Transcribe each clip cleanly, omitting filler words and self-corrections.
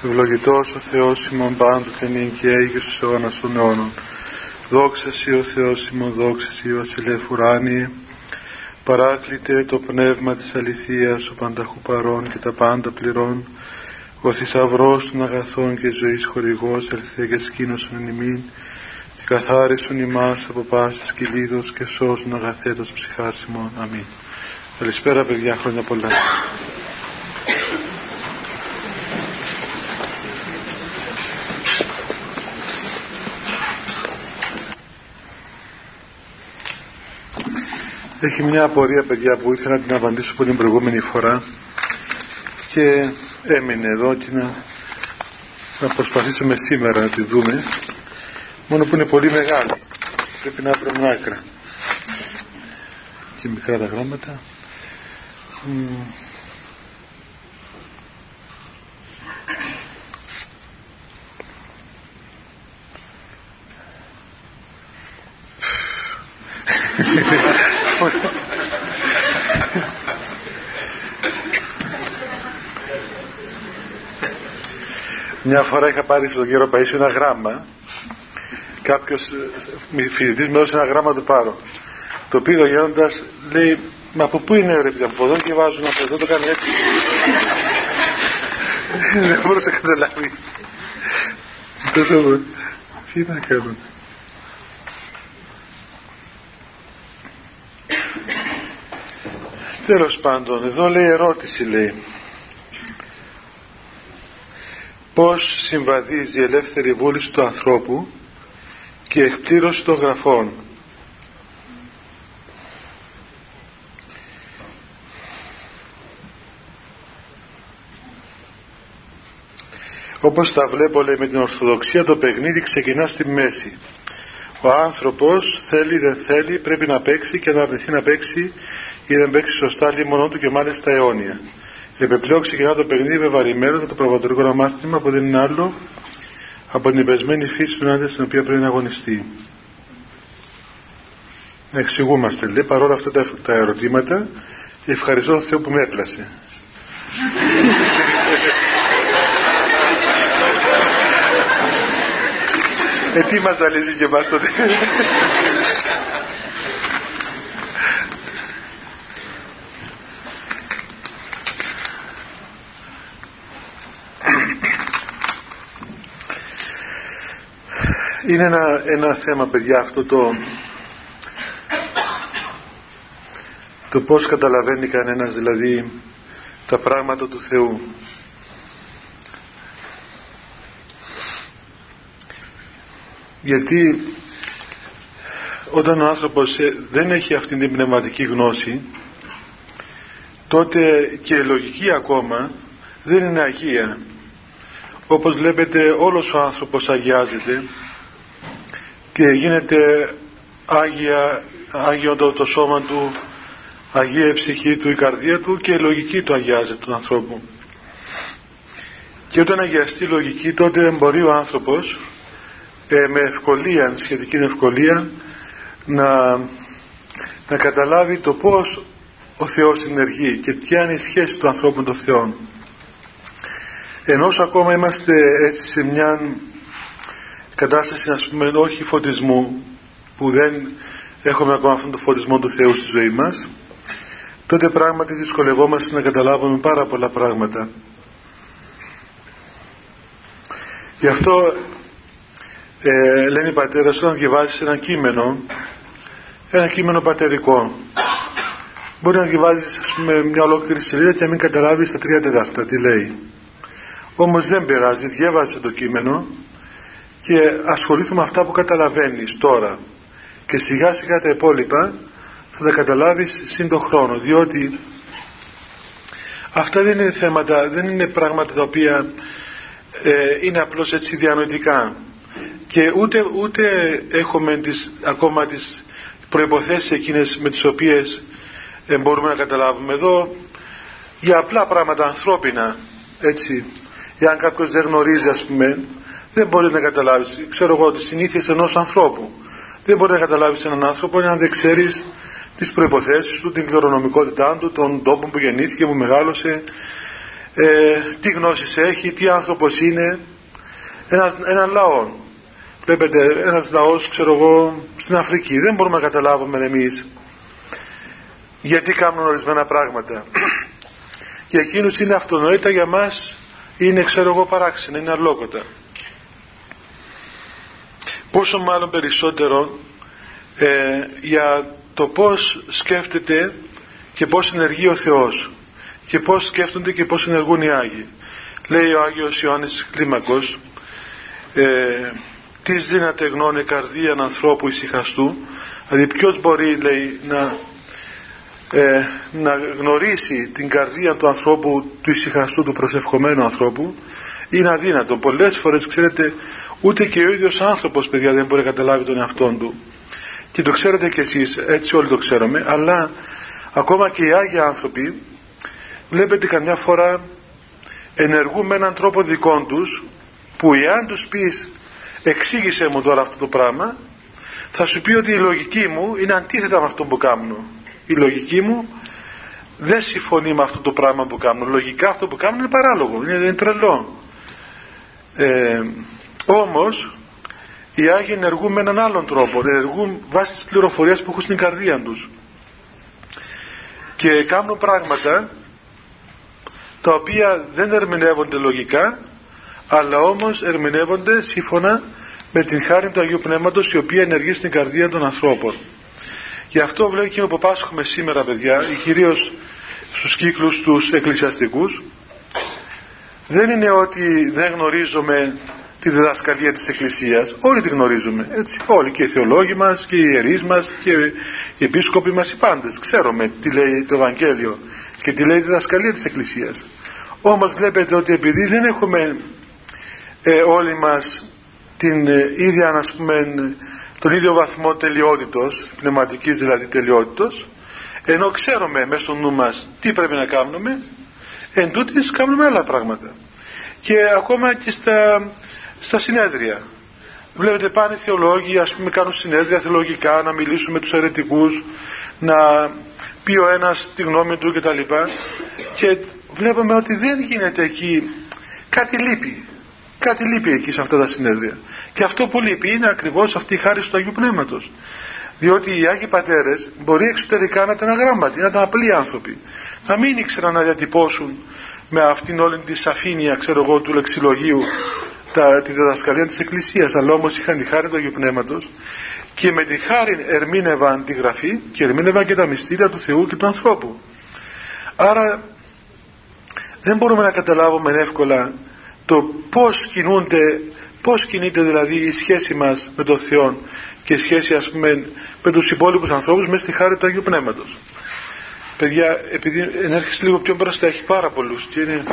Ευλογητός ο Θεός ημών πάντοτε νυν και αεί και στους αιώνας των αιώνων. Δόξα σοι ο Θεός ημών, δόξα σοι βασιλεύ ουράνιε. Παράκλητε το πνεύμα της αληθείας, ο πανταχού παρών και τα πάντα πληρών. Ο θησαυρός των αγαθών και ζωής χορηγός, ελθέ και σκήνωσον εν ημίν, και καθάρισον ημάς από πάσης κυλίδος και σώσον αγαθέτος ψυχάς ημών. Αμήν. Καλησπέρα παιδιά, χρόνια πολλά. Έχει μια απορία παιδιά που ήθελα να την απαντήσω από την προηγούμενη φορά και έμεινε εδώ και να προσπαθήσουμε σήμερα να τη δούμε, μόνο που είναι πολύ μεγάλη, πρέπει να βρούμε άκρα και μικρά τα γράμματα. Μια φορά είχα πάρει στον κύριο Παΐσιο ένα γράμμα, κάποιος φοιτητής με έδωσε ένα γράμμα του πάρω, το πήρε ο γέροντας, λέει, μα από πού είναι ρε παιδιά, από εδώ και βάζουν, από εδώ το κάνει έτσι. Δεν μπορούσα να καταλάβει. Τι να κάνω. Τέλος πάντων, εδώ λέει ερώτηση, λέει, πώς συμβαδίζει η ελεύθερη βούληση του ανθρώπου και η εκπλήρωση των γραφών. Όπως τα βλέπω, λέει, με την Ορθοδοξία το παιχνίδι ξεκινά στη μέση. Ο άνθρωπος θέλει δεν θέλει, πρέπει να παίξει, και αν αρνηθεί να παίξει ή δεν παίξει σωστά λέει μόνο του και μάλιστα αιώνια. Επιπλέον ξεκινά το παιχνίδι βεβαρημένο με το προβατορικό αμάρτημα που δεν είναι άλλο από την πεσμένη φύση του άντρα στην οποία πρέπει να αγωνιστεί. Να εξηγούμαστε, λέει, παρόλα αυτά τα ερωτήματα, ευχαριστώ τον Θεό που με έπλασε. Τι μας αλύζει και εμάς τότε. Είναι ένα θέμα παιδιά αυτό το πώς καταλαβαίνει κανένας δηλαδή τα πράγματα του Θεού. Γιατί όταν ο άνθρωπος δεν έχει αυτή την πνευματική γνώση, τότε και η λογική ακόμα δεν είναι αγία. Όπως βλέπετε όλος ο άνθρωπος αγιάζεται και γίνεται άγιο το σώμα του, αγία η ψυχή του, η καρδία του, και η λογική του αγιάζεται του ανθρώπου. Και όταν αγιαστεί η λογική, τότε μπορεί ο άνθρωπος με ευκολία, σχετική ευκολία, να καταλάβει το πώς ο Θεός ενεργεί και ποια είναι η σχέση του ανθρώπου με τον Θεό. Ενώ ακόμα είμαστε έτσι σε μια κατάσταση, ας πούμε, όχι φωτισμού, που δεν έχουμε ακόμα αυτόν τον φωτισμό του Θεού στη ζωή μας, τότε πράγματι δυσκολευόμαστε να καταλάβουμε πάρα πολλά πράγματα. Γι' αυτό λένε οι πατέρες, όταν διαβάζεις ένα κείμενο πατερικό, μπορεί να διαβάζεις, ας πούμε, μια ολόκληρη σελίδα και να μην καταλάβεις τα 3/4 τι λέει. Όμως δεν πειράζει, διέβασε το κείμενο και ασχολήθουμε με αυτά που καταλαβαίνεις τώρα, και σιγά σιγά τα υπόλοιπα θα τα καταλάβεις σύν τον χρόνο, διότι αυτά δεν είναι θέματα, δεν είναι πράγματα τα οποία είναι απλώς έτσι διανοητικά, και ούτε έχουμε ακόμα τις προϋποθέσεις εκείνες με τις οποίες μπορούμε να καταλάβουμε. Εδώ για απλά πράγματα ανθρώπινα, έτσι, εάν κάποιος δεν γνωρίζει, ας πούμε, δεν μπορεί να καταλάβεις, ξέρω εγώ, τις συνήθειες ενός ανθρώπου. Δεν μπορεί να καταλάβεις έναν άνθρωπο αν δεν ξέρεις τις προϋποθέσεις του, την κληρονομικότητά του, τον τόπο που γεννήθηκε, που μεγάλωσε, τι γνώσεις έχει, τι άνθρωπος είναι, έναν λαό. Βλέπετε, ένας λαός, ξέρω εγώ, στην Αφρική, δεν μπορούμε να καταλάβουμε εμείς γιατί κάνουν ορισμένα πράγματα. Για εκείνους είναι αυτονόητα, για μας είναι, ξέρω εγώ, παράξενα, είναι αλόκοτα. Πόσο μάλλον περισσότερο για το πώς σκέφτεται και πώς ενεργεί ο Θεός και πώς σκέφτονται και πώς ενεργούν οι Άγιοι. Λέει ο Άγιος Ιωάννης Κλίμακος, «Τις δύναται γνώνε καρδίαν ανθρώπου ησυχαστού». Δηλαδή ποιος μπορεί, λέει, να γνωρίσει την καρδία του ανθρώπου, του ησυχαστού, του προσευχομένου ανθρώπου, είναι αδύνατο. Πολλές φορές, ξέρετε, ούτε και ο ίδιος άνθρωπος, παιδιά, δεν μπορεί να καταλάβει τον εαυτόν του. Και το ξέρετε κι εσείς, έτσι όλοι το ξέρουμε, αλλά ακόμα και οι Άγιοι άνθρωποι, βλέπετε καμιά φορά ενεργούν με έναν τρόπο δικών τους, που εάν τους πεις εξήγησε μου τώρα αυτό το πράγμα, θα σου πει ότι η λογική μου είναι αντίθετα με αυτό που κάνω. Η λογική μου δεν συμφωνεί με αυτό το πράγμα που κάνω. Λογικά αυτό που κάνω είναι παράλογο, είναι τρελό. Όμως οι Άγιοι ενεργούν με έναν άλλον τρόπο, ενεργούν βάσει της πληροφορίας που έχουν στην καρδία τους και κάνουν πράγματα τα οποία δεν ερμηνεύονται λογικά, αλλά όμως ερμηνεύονται σύμφωνα με την χάρη του Αγίου Πνεύματος, η οποία ενεργεί στην καρδία των ανθρώπων. Γι' αυτό βλέπει και που πάσχουμε σήμερα, παιδιά, κυρίως στους κύκλους τους εκκλησιαστικούς, δεν είναι ότι δεν γνωρίζουμε τη διδασκαλία της Εκκλησίας, όλοι τη γνωρίζουμε, έτσι, όλοι, και οι θεολόγοι μας και οι ιερείς μας και οι επίσκοποι μας, οι πάντες ξέρουμε τι λέει το Ευαγγέλιο και τι λέει η διδασκαλία της Εκκλησίας. Όμως βλέπετε ότι επειδή δεν έχουμε όλοι μας την ίδια, ας πούμε, τον ίδιο βαθμό τελειότητος, πνευματικής δηλαδή τελειότητος, ενώ ξέρουμε μέσα στο νου μας τι πρέπει να κάνουμε, εν τούτοις κάνουμε άλλα πράγματα. Και ακόμα και στα συνέδρια, βλέπετε, πάνε οι θεολόγοι, ας πούμε, κάνουν συνέδρια θεολογικά, να μιλήσουν με τους αιρετικούς, να πει ο ένας τη γνώμη του κτλ. Και βλέπουμε ότι δεν γίνεται εκεί, κάτι λείπει εκεί σε αυτά τα συνέδρια. Και αυτό που λείπει είναι ακριβώς αυτή η χάρη του Αγίου Πνεύματος. Διότι οι Άγιοι Πατέρες μπορεί εξωτερικά να ήταν αγράμματοι, να ήταν απλοί άνθρωποι, να μην ήξεραν να διατυπώσουν με αυτήν όλη τη σαφήνεια, ξέρω εγώ, του λεξιλογίου τη διδασκαλία της Εκκλησίας, αλλά όμως είχαν τη χάρη του Αγίου Πνεύματος και με τη χάρη ερμήνευαν τη Γραφή και ερμήνευαν και τα μυστήρια του Θεού και του ανθρώπου. Άρα δεν μπορούμε να καταλάβουμε εύκολα το πώς κινείται δηλαδή η σχέση μας με τον Θεό και η σχέση, ας πούμε, με τους υπόλοιπους ανθρώπους μέσα στη χάρη του Αγίου Πνεύματος. Παιδιά, επειδή ενέρχεσαι λίγο πιο μπροστά, έχει πάρα πολλούς και είναι...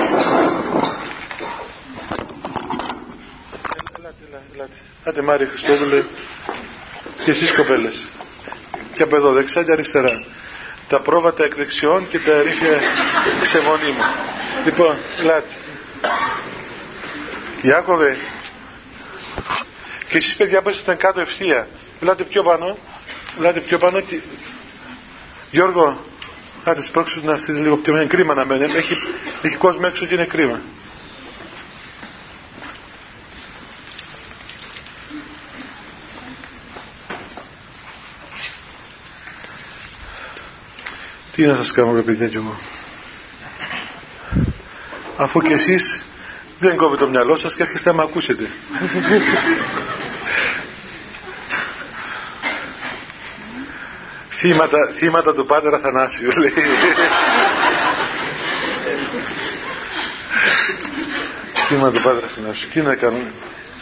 Ελάτε. Άντε Μάρια Χριστόδουλε και εσείς κοπέλες. Και από εδώ δεξιά και αριστερά. Τα πρόβατα εκ δεξιών και τα ερήφια ξεμονή μου. Λοιπόν, ελάτε. Ιάκωβε. Και εσείς, παιδιά, που ήσασταν κάτω ευθεία, ελάτε πιο πάνω και... Γιώργο, άντε σπρώξου να στείλει λίγο πιο, είναι κρίμα να μένει, έχει κόσμο έξω και είναι κρίμα. Τι να σας κάνω, ρε παιδιά, κι εγώ, αφού και εσείς δεν κόβει το μυαλό σας και έρχεστε να με ακούσετε. Θύματα του Πάτερ Αθανάσιου, λέει. Θύματα του Πάτερ Αθανάσιου. Τι να κάνουμε.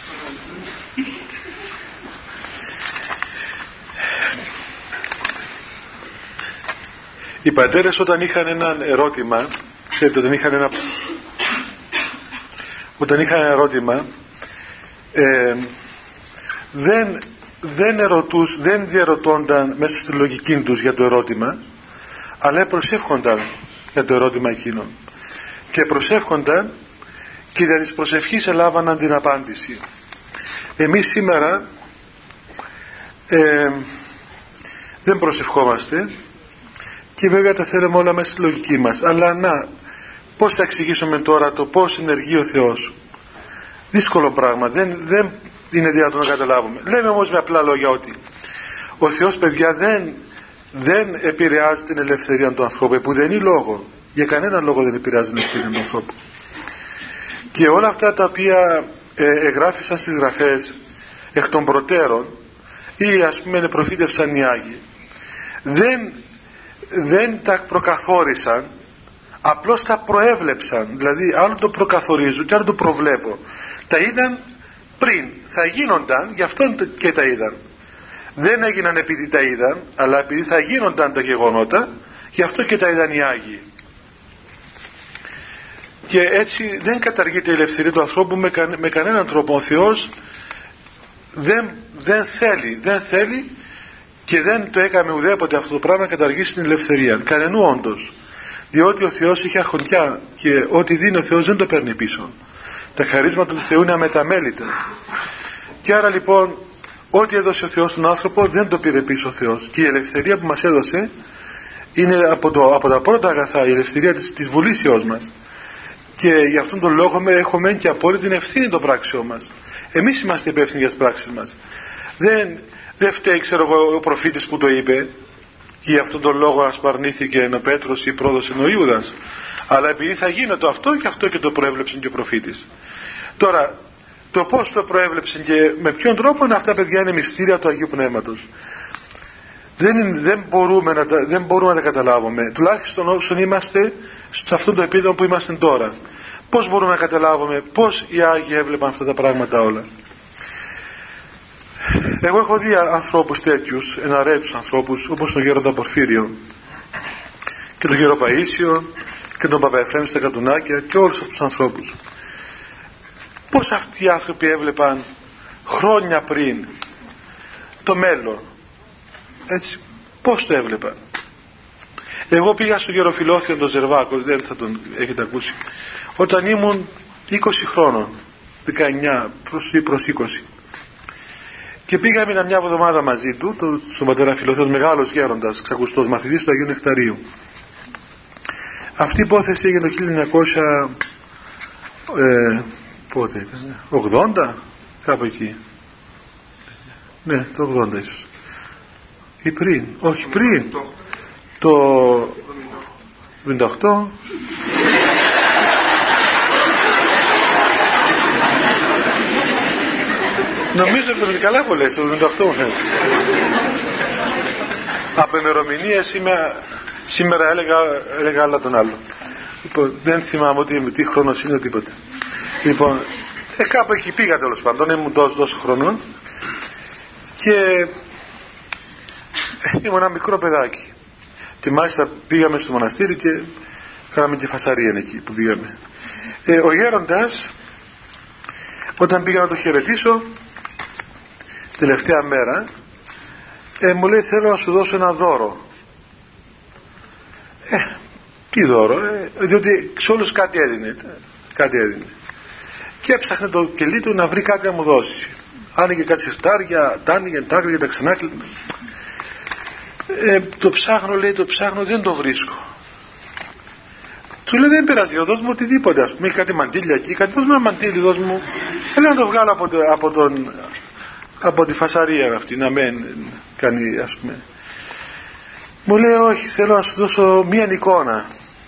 Οι πατέρες όταν είχαν ένα ερώτημα, ξέρετε, όταν είχαν ένα ερώτημα, δεν διαρωτώνταν μέσα στη λογική τους για το ερώτημα, αλλά προσεύχονταν για το ερώτημα εκείνο και προσεύχονταν και δια της προσευχής ελάβαναν την απάντηση. Εμείς σήμερα δεν προσευχόμαστε και βέβαια τα θέλουμε όλα μέσα στη λογική μας, αλλά Πώς θα εξηγήσουμε τώρα το πώς ενεργεί ο Θεός? Δύσκολο πράγμα, δεν είναι δυνατόν να καταλάβουμε. Λέμε όμως με απλά λόγια ότι ο Θεός, παιδιά, δεν επηρεάζει την ελευθερία του ανθρώπου, που δεν είναι λόγο. Για κανέναν λόγο δεν επηρεάζει την ελευθερία του ανθρώπου. Και όλα αυτά τα οποία εγγράφησαν στις γραφές εκ των προτέρων, ή ας πούμε προφήτευσαν οι Άγιοι, δεν τα προκαθόρισαν, απλώς τα προέβλεψαν. Δηλαδή άλλο το προκαθορίζω και άλλο το προβλέπω. Τα είδαν πριν, θα γίνονταν, γι' αυτό και τα είδαν. Δεν έγιναν επειδή τα είδαν, αλλά επειδή θα γίνονταν τα γεγονότα, γι' αυτό και τα είδαν οι Άγιοι. Και έτσι δεν καταργείται η ελευθερία του ανθρώπου με κανέναν τρόπο. Ο Θεός δεν θέλει και δεν το έκαμε ουδέποτε αυτό το πράγμα να καταργήσει την ελευθερία. Κανενού όντως. Διότι ο Θεός έχει αρχοντιά και ό,τι δίνει ο Θεός δεν το παίρνει πίσω. Τα χαρίσματα του Θεού είναι αμεταμέλητα. Και άρα λοιπόν ό,τι έδωσε ο Θεός στον άνθρωπο δεν το πήρε πίσω ο Θεός. Και η ελευθερία που μας έδωσε είναι από τα πρώτα αγαθά, η ελευθερία της βουλήσεώς μας. Και γι' αυτόν τον λόγο έχουμε και απόλυτη την ευθύνη των πράξεων μας. Εμείς είμαστε υπεύθυνοι για τις πράξεις μας. Δεν φταίει, ξέρω εγώ, ο προφήτης που το είπε και γι' αυτόν τον λόγο ασπαρνήθηκε ο Πέτρος ή πρόδωσε ο Ιούδας. Αλλά επειδή θα γίνεται αυτό και αυτό και το προέβλεψε και ο προφήτης. Τώρα, το πώς το προέβλεψε και με ποιον τρόπο, αυτά, παιδιά, είναι μυστήρια του Αγίου Πνεύματος. Δεν μπορούμε να τα καταλάβουμε, τουλάχιστον όσον είμαστε σε αυτό το επίπεδο που είμαστε τώρα. Πώς μπορούμε να καταλάβουμε πώς οι Άγιοι έβλεπαν αυτά τα πράγματα όλα? Εγώ έχω δει ανθρώπους τέτοιους, εναρέτους ανθρώπους, όπως τον Γέροντα Πορφύριο και τον Γέρο Παΐσιο και τον Παπαεφρέμ στα Κατουνάκια και όλους αυτούς τους ανθρώπους. Πώς αυτοί οι άνθρωποι έβλεπαν χρόνια πριν το μέλλον, έτσι, πώς το έβλεπαν? Εγώ πήγα στο Γεροφιλόθιο τον Ζερβάκο, δεν θα τον έχετε ακούσει, όταν ήμουν 20 χρόνων, 19 προς 20, και πήγαμε μια εβδομάδα μαζί του στον πατέρα Φιλόθεος, μεγάλος γέροντας, ξακουστός, μαθητής του Αγίου Νεκταρίου. Αυτή η υπόθεση έγινε το 1900 πότε ήταν, 80, κάπου εκεί, ναι, το 80 ίσως, ή πριν, όχι πριν, το 78. Νομίζω 70, καλά που λες, το 78 μου φαίνεται. Από ημερομηνίες σήμερα έλεγα άλλα τον άλλο. Λοιπόν, δεν θυμάμαι τι χρόνος είναι τίποτα. Λοιπόν, κάπου εκεί πήγα τέλος πάντων, ήμουν τόσο χρονών και ήμουν ένα μικρό παιδάκι. Και μάλιστα πήγαμε στο μοναστήρι και κάναμε τη φασαρία εκεί που πήγαμε. Ο γέροντας, όταν πήγα να το χαιρετήσω τελευταία μέρα, μου λέει, θέλω να σου δώσω ένα δώρο. Τι δώρο? Διότι σε όλους κάτι έδινε. Και έψαχνε το κελί του να βρει κάτι να μου δώσει. Άνοιγε κάτι σε στάρια, τα άνοιγε, τα άνοιγε, τα ξανάκλεινε. Το ψάχνω, δεν το βρίσκω. Του λέει, δεν πειράζει, δώσ' μου οτιδήποτε, ας πούμε, έχει κάτι μαντήλια εκεί, δώσ' μου ένα μαντήλι, δώσ' μου. Θέλω να το βγάλω από τη φασαρία αυτή, να μην κάνει, ας πούμε. Μου λέει, όχι, θέλω να σου δώσω μία εικόνα.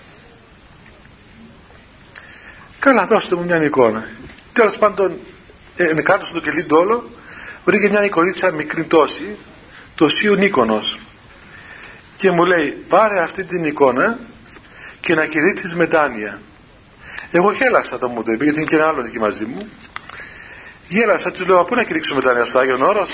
Καλά, δώστε μου μια εικόνα. Τέλος πάντων, κάτω στο κελί του όλο, βρήκε μια εικονίτσα μικρή τόση, το Οσίου Νίκονος, και μου λέει, πάρε αυτή την εικόνα και να κηρύξεις μετάνοια. Εγώ γέλασα, το μου το είπε, γιατί είναι και ένα άλλο εκεί μαζί μου. Γέλασα, του λέω, πού να κηρύξω μετάνοια, στο Άγιον Όρος?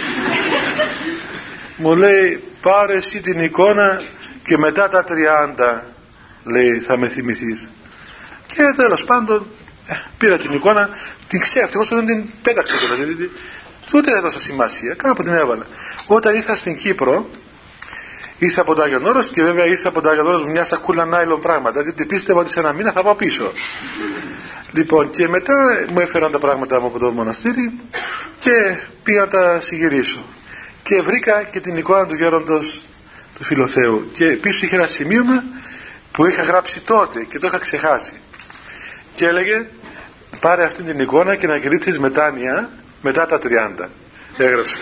Μου λέει, πάρε εσύ την εικόνα και μετά τα 30, λέει, θα με θυμηθείς. Και τέλος πάντων πήρα την εικόνα, την ευτυχώς δεν την πέταξα τώρα, δηλαδή ούτε δεν έδωσα σημασία, κάπου την έβαλα. Όταν ήρθα στην Κύπρο, ήρθα από το Άγιον Όρος, και βέβαια ήρθα από το Άγιον Όρος με μια σακούλα νάιλον πράγματα, γιατί πίστευα ότι σε ένα μήνα θα πάω πίσω. Λοιπόν, και μετά μου έφεραν τα πράγματα μου από το μοναστήρι και πήγα να τα συγγυρίσω. Και βρήκα και την εικόνα του γέροντος του Φιλοθέου, και πίσω είχε ένα σημείωμα που είχα γράψει τότε και το είχα ξεχάσει, και έλεγε πάρε αυτή την εικόνα και να κηρύξεις μετάνοια μετά τα 30, έγραψε.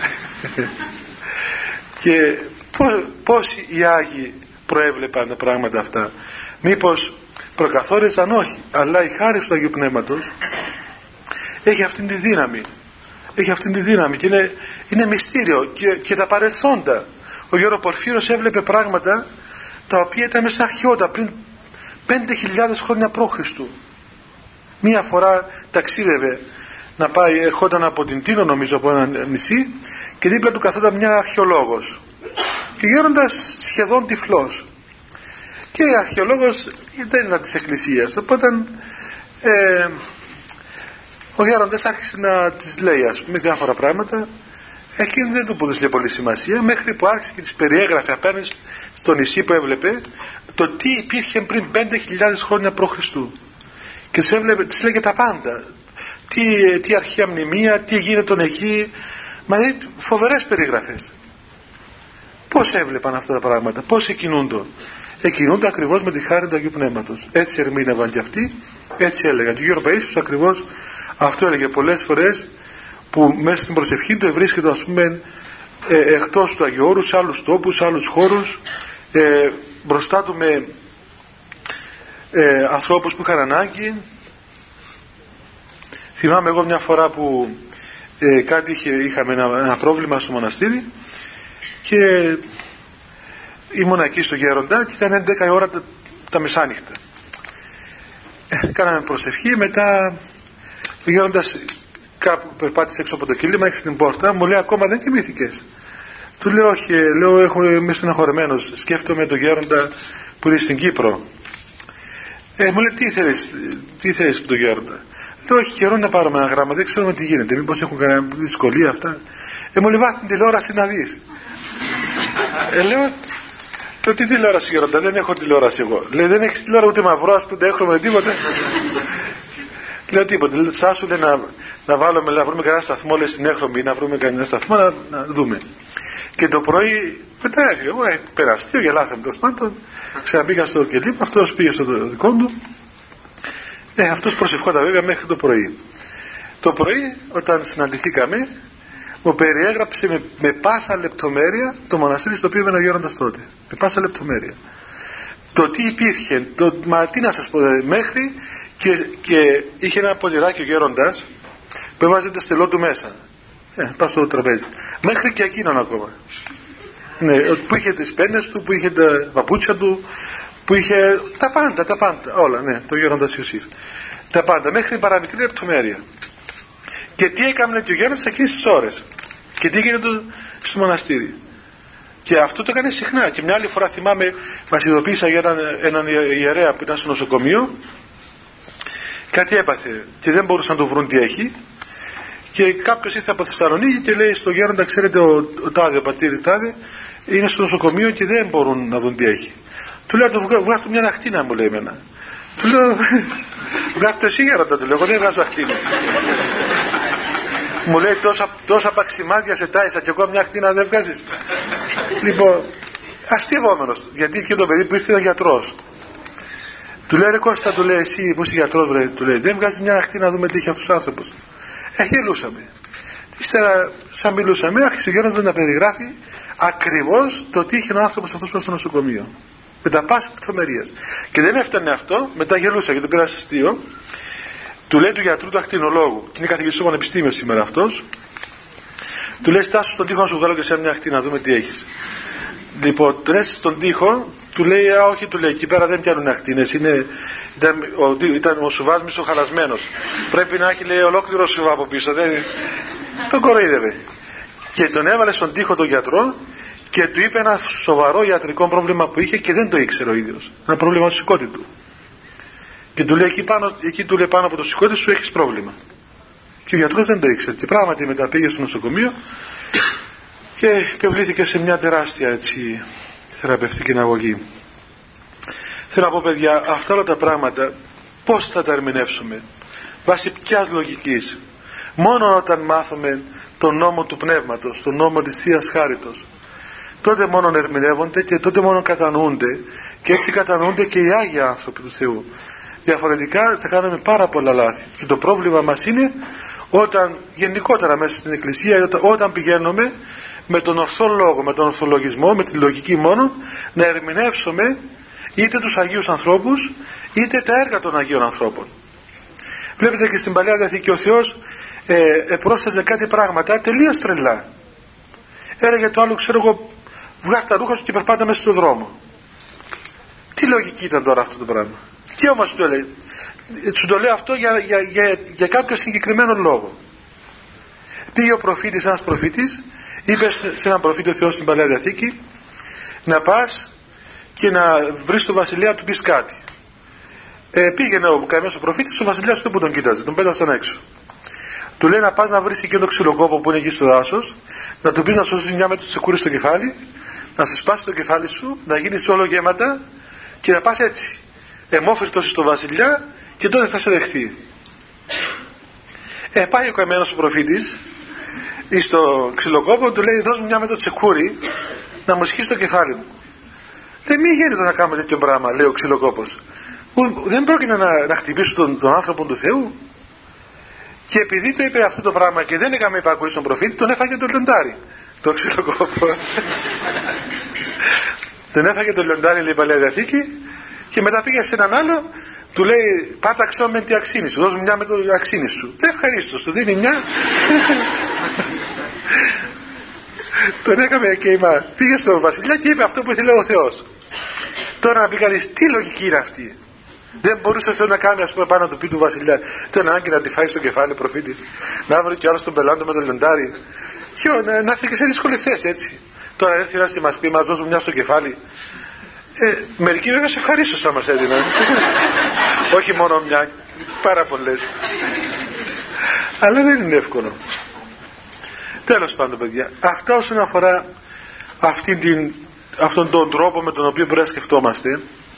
Και πώς οι Άγιοι προέβλεπαν τα πράγματα αυτά? Μήπως προκαθόρισαν? Όχι, αλλά η χάρη του Αγίου Πνεύματος έχει αυτήν τη δύναμη, έχει αυτήν τη δύναμη, και είναι μυστήριο. Και τα παρελθόντα, ο Γιώργος Πορφύρος έβλεπε πράγματα τα οποία ήταν μέσα αρχαιότητα, πριν 5.000 χρόνια π.Χ. Μία φορά ταξίδευε να πάει, ερχόταν από την Τίνο, νομίζω, από ένα νησί, και δίπλα του καθόταν μια αρχαιολόγος, και γέροντας σχεδόν τυφλός, και αρχαιολόγος δεν ήταν της εκκλησίας, οπότε ο γέροντας άρχισε να της λέει, ας πούμε, διάφορα πράγματα. Εκείνη δεν του έδωσε πολύ σημασία, μέχρι που άρχισε και της περιέγραφε απέναντι στο νησί που έβλεπε το τι υπήρχε πριν 5.000 χρόνια π.Χ. και της λέγε τα πάντα, τι αρχαία μνημεία, τι γίνεται εκεί, μα είναι φοβερές περιγραφές. Πώς έβλεπαν αυτά τα πράγματα, πώς εκκινούνται ακριβώς με τη χάρη του Αγίου Πνεύματος. Έτσι ερμήνευαν και αυτοί, έτσι έλεγαν. Και ο Γιώργος Παΐσιος ακριβώς αυτό έλεγε πολλές φορές, που μέσα στην προσευχή του βρίσκεται, ας πούμε, εκτός του Αγίου Όρου, σε άλλους τόπους, σε άλλους χώρους, μπροστά του με ανθρώπους που είχαν ανάγκη. Θυμάμαι εγώ μια φορά που είχαμε ένα πρόβλημα στο μοναστήρι, και ήμουν εκεί στο Γέροντα και ήταν 11 η ώρα τα μεσάνυχτα. Κάναμε προσευχή, μετά ο Γέροντας κάπου περπάτησε έξω από το κύλιμα, έξω την πόρτα, μου λέει ακόμα δεν κοιμήθηκες? Του λέω όχι, είμαι στεναχωρημένος, σκέφτομαι τον Γέροντα που είναι στην Κύπρο. Μου λέει τι θέλεις από τον Γέροντα? Λέω όχι, καιρό να πάρουμε ένα γράμμα, δεν ξέρουμε τι γίνεται, μήπως έχουν κανένα δυσκολία αυτά. Μου λέει βάζει την τηλεόραση να δεις. Λέω τι τηλεόραση Γέροντα? Δεν έχω τηλεόραση εγώ. Λέει δεν έχεις τηλεόραση ούτε μαυρό, ας πούμε, έχουμε τίποτα? Λέω τίποτα. Λέει σάσου, λέει να βάλουμε, να βρούμε κανένα σταθμό, λέει στην Έχρωμη, να βρούμε κανένα σταθμό να δούμε. Και το πρωί μετά έφυγε, εγώ περαστεί, γελάσαμε τέλος πάντων, ξαναπήγα στο κελί, αυτός πήγε στο δικό του. Αυτός προσευχόταν βέβαια μέχρι το πρωί. Το πρωί όταν συναντηθήκαμε μου περιέγραψε με πάσα λεπτομέρεια το μοναστήρι στο οποίο ήμουν ο Γέροντας τότε. Με πάσα λεπτομέρεια. Το τι υπήρχε, μα τι να σας πω, μέχρι και είχε ένα ποτηράκι ο Γέροντας που έβαζε το στελό του μέσα. Πάω στο τραπέζι. Μέχρι και εκείνον ακόμα. Ναι, που είχε τις πένες του, που είχε τα παπούτσια του, που είχε τα πάντα, όλα, ναι, το Γέροντας Ιωσήφ. Τα πάντα, μέχρι παραμικρή λεπτομέρεια. Και τι έκανε και ο Γέροντας εκείνες τις ώρες. Και τι έγινε στο μοναστήρι. Και αυτό το έκανε συχνά. Και μια άλλη φορά θυμάμαι, μας ειδοποίησα για έναν ιερέα που ήταν στο νοσοκομείο. Κάτι έπαθε και δεν μπορούσαν να το βρουν τι έχει. Και κάποιος ήρθε από Θεσσαλονίκη και λέει στο Γέροντα, ξέρετε, ο τάδε, ο πατήρ τάδε, είναι στο νοσοκομείο και δεν μπορούν να δουν τι έχει. Του λέω, βγάζω μια ακτίνα, μου λέει εμένα. Του λέω, βγάζω το εσύ Γέροντα, του λέω, εγώ δεν βγάζω ακτίνες. Μου λέει τόσα παξιμάδια σε τάισα και εγώ μια ακτίνα δεν βγάζεις? Λοιπόν, αστειευόμενος, γιατί και το παιδί που ήταν γιατρός. Του λέει, ρε Κώστα, του λέει, εσύ που είσαι γιατρός, του λέει, δεν βγάζεις μια ακτίνα να δούμε τι έχει αυτούς τους άνθρωπους? Γελούσαμε. Ύστερα, σαν μιλούσαμε, άρχισε ο Γέροντας να περιγράφει ακριβώς το τι είχε ο άνθρωπος αυτός στο νοσοκομείο. Με τα πάση λεπτομερίας. Και δεν έφτανε αυτό, μετά γελούσα γιατί το πήρα σε αστείο. Του λέει του γιατρού του ακτινολόγου, και είναι καθηγητής στο πανεπιστήμιο σήμερα αυτός, του λέει στάσου στον τοίχο να σου βγάλω και σε μια ακτίνα να δούμε τι έχεις. Λοιπόν, του λέει στον τοίχο, του λέει όχι, του λέει εκεί πέρα δεν πιάνουν ακτίνες, ήταν ο σουβάς μισοχαλασμένος, πρέπει να έχει, λέει, ολόκληρο σουβά από πίσω, τον κοροϊδεύε. Και τον έβαλε στον τοίχο τον γιατρό και του είπε ένα σοβαρό ιατρικό πρόβλημα που είχε και δεν το ήξερε ο ίδιος, ένα πρόβλημα στο σηκώτη του. Και του λέει εκεί του λέει πάνω από το σηκώτη σου έχεις πρόβλημα. Και ο γιατρός δεν το ήξερε. Και πράγματι μετά πήγε στο νοσοκομείο και επιβλήθηκε σε μια τεράστια έτσι θεραπευτική αγωγή. Θέλω να πω, παιδιά, αυτά όλα τα πράγματα πώς θα τα ερμηνεύσουμε? Βάσει ποιας λογικής? Μόνο όταν μάθουμε τον νόμο του Πνεύματος, τον νόμο της Θείας Χάριτος, τότε μόνο ερμηνεύονται και τότε μόνο κατανοούνται Και έτσι κατανοούνται και οι Άγιοι άνθρωποι του Θεού. Διαφορετικά θα κάνουμε πάρα πολλά λάθη. Και το πρόβλημα μας είναι όταν γενικότερα μέσα στην Εκκλησία, όταν πηγαίνουμε με τον ορθό λόγο, με τον ορθολογισμό, με τη λογική μόνο, να ερμηνεύσουμε είτε τους Αγίους ανθρώπους είτε τα έργα των Αγίων ανθρώπων. Βλέπετε και στην Παλαιά Διαθήκη ο Θεός πρόσθεσε κάτι πράγματα τελείως τρελά. Έλεγε το άλλο, ξέρω εγώ, βγάζει τα ρούχα σου και περπάτα μέσα στον δρόμο. Τι λογική ήταν τώρα αυτό το πράγμα? Και όμως σου το λέει. Σου το λέω αυτό για κάποιο συγκεκριμένο λόγο. Πήγε ο προφήτης, ένας προφήτης, είπε σε έναν προφήτη ο Θεός στην Παλαιά Διαθήκη να πας και να βρεις τον βασιλέα να του πεις κάτι. Πήγαινε ο καημένος ο προφήτης, ο βασιλιάς του που τον κοίταζε, τον πέτασαν έξω. Του λέει να πας να βρεις εκείνο το ξυλοκόπο που είναι εκεί στο δάσος, να του πεις να σου δώσει μια με το τσεκούρι στο κεφάλι, να σου σπάσει το κεφάλι σου, να γίνεις όλο γέματα και να πας έτσι εμόφυρτος στο βασιλιά και τότε θα σε δεχθεί. Πάει ο καημένος ο προφήτης στο ξυλοκόπο, του λέει δώσ' μου μια με το τσεκούρι να μου σκίσει το κεφάλι μου. Δεν μη γίνεται να κάνουμε τέτοιο πράγμα, λέει ο ξυλοκόπος. Δεν πρόκειται να χτυπήσω τον άνθρωπο του Θεού. Και επειδή το είπε αυτό το πράγμα και δεν έκαμε υπακούει στον προφήτη, τον έφαγε το λιοντάρι, το ξυλοκόπο. Τον έφαγε το λιοντάρι, λέει η Παλαιά Διαθήκη, και μετά πήγε σε έναν άλλο, του λέει πάταξε με τη αξίνη σου, δώσ' μου μια με το αξίνη σου. Ευχαρίστως, του δίνει μια. Τον έκαμε και πήγε στον βασιλιά και είπε αυτό που ήθελε ο Θεός. Τώρα να πει κανείς, τι λογική είναι αυτή? Δεν μπορούσε αυτό να κάνει, ας πούμε, πάνω του πει του βασιλιά. Τον ανάγκη να τη φάει στο κεφάλι ο προφήτης, να βρει κι άλλο τον πελάτο με το λιοντάρι. Και να έρθει και σε δύσκολη θέση, έτσι. Τώρα έρθει να μας πει, μας δώσουν μια στο κεφάλι. Μερικοί βέβαια σε ευχαρίστως θα μας έδιναν. Όχι μόνο μια, πάρα πολλές. Αλλά δεν είναι εύκολο. Τέλος πάντων, παιδιά, αυτά όσον αφορά αυτόν τον τρόπο με τον οποίο πρέπει να σκεφτόμαστε.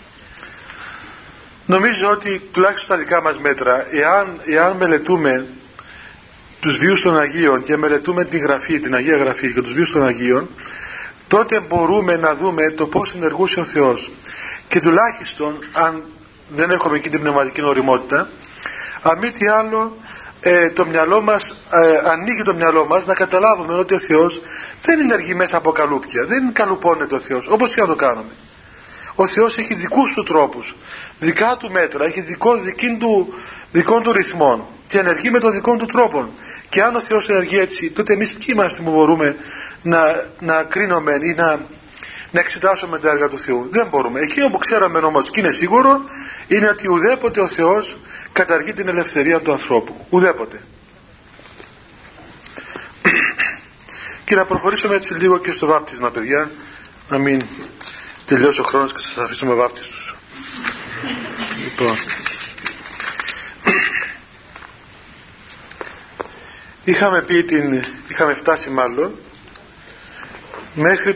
Νομίζω ότι τουλάχιστον στα δικά μας μέτρα, εάν μελετούμε τους βίους των Αγίων και μελετούμε την Γραφή, την Αγία Γραφή και τους βίους των Αγίων, τότε μπορούμε να δούμε το πώς ενεργούσε ο Θεός. Και τουλάχιστον, αν δεν έχουμε εκεί την πνευματική ωριμότητα, αν μη τι άλλο, το μυαλό μας, ανοίγει το μυαλό μας να καταλάβουμε ότι ο Θεός δεν ενεργεί μέσα από καλούπια, δεν καλουπώνεται ο Θεός, όπως και να το κάνουμε. Ο Θεός έχει δικούς του τρόπους, δικά του μέτρα, έχει δικών του ρυθμών και ενεργεί με τον δικών του τρόπο. Και αν ο Θεός ενεργεί έτσι, τότε εμείς ποιοι είμαστε που μπορούμε να κρίνουμε ή να εξετάσουμε τα έργα του Θεού? Δεν μπορούμε. Εκείνο που ξέραμε όμως και είναι σίγουρο είναι ότι ουδέποτε ο Θεός καταργεί την ελευθερία του ανθρώπου. Ουδέποτε. Και να προχωρήσουμε έτσι λίγο και στο βάπτισμα, παιδιά, να μην τελειώσει ο χρόνος και σας αφήσουμε βάπτιστους. Λοιπόν, είχαμε φτάσει μάλλον μέχρι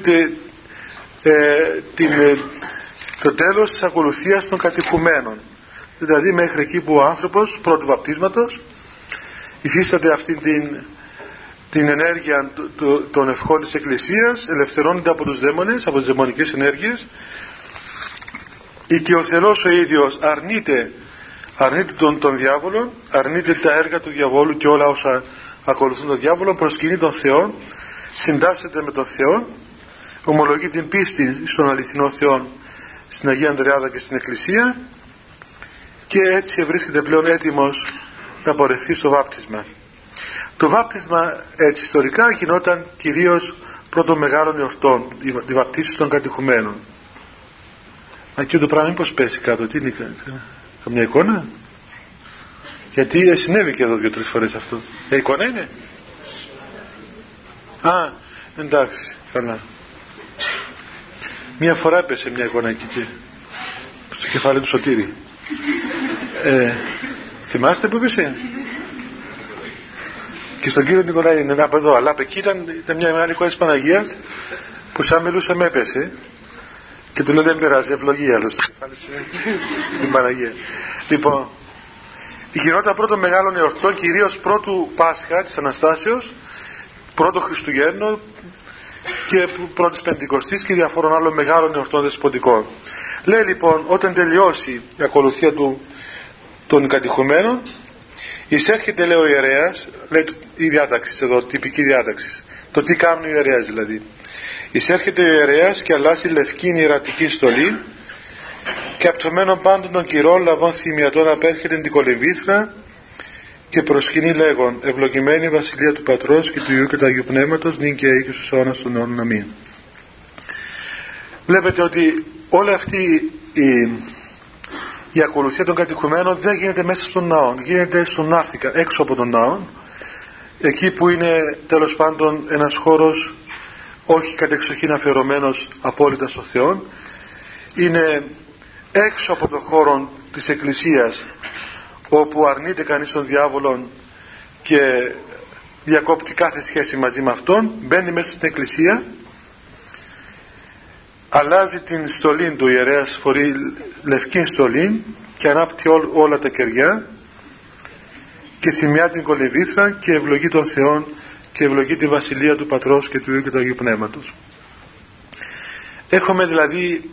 το τέλος της ακολουθίας των κατηχουμένων, δηλαδή μέχρι εκεί που ο άνθρωπος πρώτου βαπτίσματος υφίσταται αυτή την ενέργεια των ευχών της Εκκλησίας, ελευθερώνεται από τους δαίμονες, από τις δαιμονικές ενέργειες, και ο Θεός ο ίδιος αρνείται τον διάβολο, αρνείται τα έργα του διαβόλου και όλα όσα ακολουθούν τον διάβολο, προσκυνεί τον Θεό, συντάσσεται με τον Θεό, ομολογεί την πίστη στον αληθινό Θεό, στην Αγία Ανδρεάδα και στην Εκκλησία, και έτσι βρίσκεται πλέον έτοιμος να πορευθεί στο βάπτισμα. Το βάπτισμα έτσι ιστορικά γινόταν κυρίως πρώτων μεγάλων εορτών, οι βαπτίσεις των κατηχουμένων. Και το πράγμα μήπως πέσει κάτω? Τι είναι, καμιά εικόνα? Γιατί συνέβη και εδώ 2-3 φορές αυτό. Εικόνα είναι? Εντάξει, καλά. Μια φορά έπεσε μια εικόνα εκεί και στο κεφάλι του Σωτήρη. Θυμάστε που έπεσε? Και στον κύριο Νικολάη είναι από εδώ, αλλά εκεί ήταν μια μεγάλη εικόνα της Παναγίας που σαν μιλούσε με έπεσε. Και του λέω δεν πειράζει, ευλογία άλλωστε. Την Παναγία. Λοιπόν, γινόταν πρώτο μεγάλων εορτών, κυρίως πρώτου Πάσχα της Αναστάσεως, πρώτο Χριστουγέννο, και πρώτης Πεντηκοστής και διαφόρων άλλων μεγάλων εορτών δεσποτικών. Λέει λοιπόν, όταν τελειώσει η ακολουθία των κατηχουμένων, εισέρχεται, λέει ο ιερέας, λέει η διάταξη εδώ, τυπική διάταξη, το τι κάνουν οι ιερέας δηλαδή. Εισέρχεται ο ιερέας και αλλάζει λευκή ιερατική στολή και απτωμένων πάντων των κυρών λαβών θυμιατών απέρχεται την κολυμβήθρα και προσκυνεί λέγον, ευλογημένη η βασιλεία του Πατρός και του Υιού και του Αγίου Πνεύματος, νυν και αεί και στους αιώνας των αιώνων. Αμήν. Βλέπετε ότι όλη αυτή η ακολουθία των κατηχουμένων δεν γίνεται μέσα στον ναό, γίνεται στον ναύθηκα, έξω από τον ναό, εκεί που είναι τέλος πάντων ένας χώρος όχι κατεξοχήν αφιερωμένος απόλυτα στο Θεό, είναι έξω από τον χώρο της Εκκλησίας, όπου αρνείται κανείς τον διάβολο και διακόπτει κάθε σχέση μαζί με αυτόν, μπαίνει μέσα στην Εκκλησία, αλλάζει την στολή του ιερέας, φορεί λευκή στολή και ανάπτει όλα τα κεριά και σημειά την κολυμβήθρα και ευλογεί τον Θεόν και ευλογεί τη βασιλεία του Πατρός και του Υιού και του Αγίου Πνεύματος. Έχουμε δηλαδή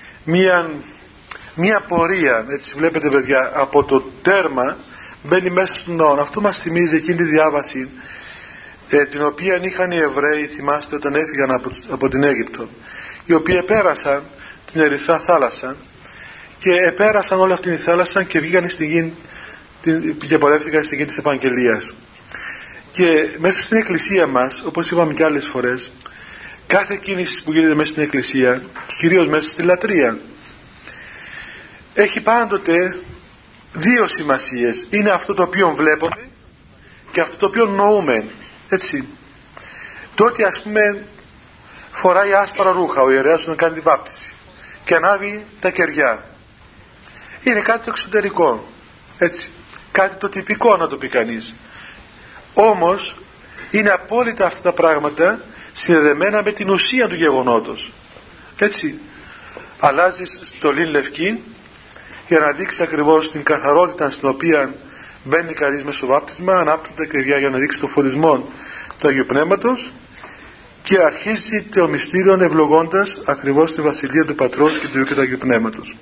μία πορεία, έτσι βλέπετε παιδιά, από το τέρμα μπαίνει μέσα στον ναό. Αυτό μας θυμίζει εκείνη τη διάβαση την οποία είχαν οι Εβραίοι, θυμάστε, όταν έφυγαν από την Αίγυπτο, οι οποίοι επέρασαν την Ερυθρά θάλασσα και επέρασαν όλη αυτή τη θάλασσα και βγήκαν στη γη και πορεύτηκαν στη γη της Επαγγελίας. Και μέσα στην Εκκλησία μας, όπως είπαμε και άλλες φορές, κάθε κίνηση που γίνεται μέσα στην Εκκλησία, κυρίως μέσα στη λατρεία, έχει πάντοτε δύο σημασίες. Είναι αυτό το οποίο βλέπουμε και αυτό το οποίο νοούμε, έτσι. Τότε ας πούμε φοράει άσπρα ρούχα ο ιερέας όταν κάνει τη βάπτιση και ανάβει τα κεριά, είναι κάτι το εξωτερικό, έτσι, κάτι το τυπικό να το πει κανείς. Όμως είναι απόλυτα αυτά τα πράγματα συνδεδεμένα με την ουσία του γεγονότος, έτσι. Αλλάζει στολή λευκή για να δείξει ακριβώς την καθαρότητα στην οποία μπαίνει κανείς μες στο βάπτισμα, ανάπτυται τα κεριά για να δείξει το φωτισμό του Αγίου Πνεύματος και αρχίζει το μυστήριο ευλογώντας ακριβώς τη βασιλεία του Πατρός και του Υιού και του Αγίου Πνεύματος.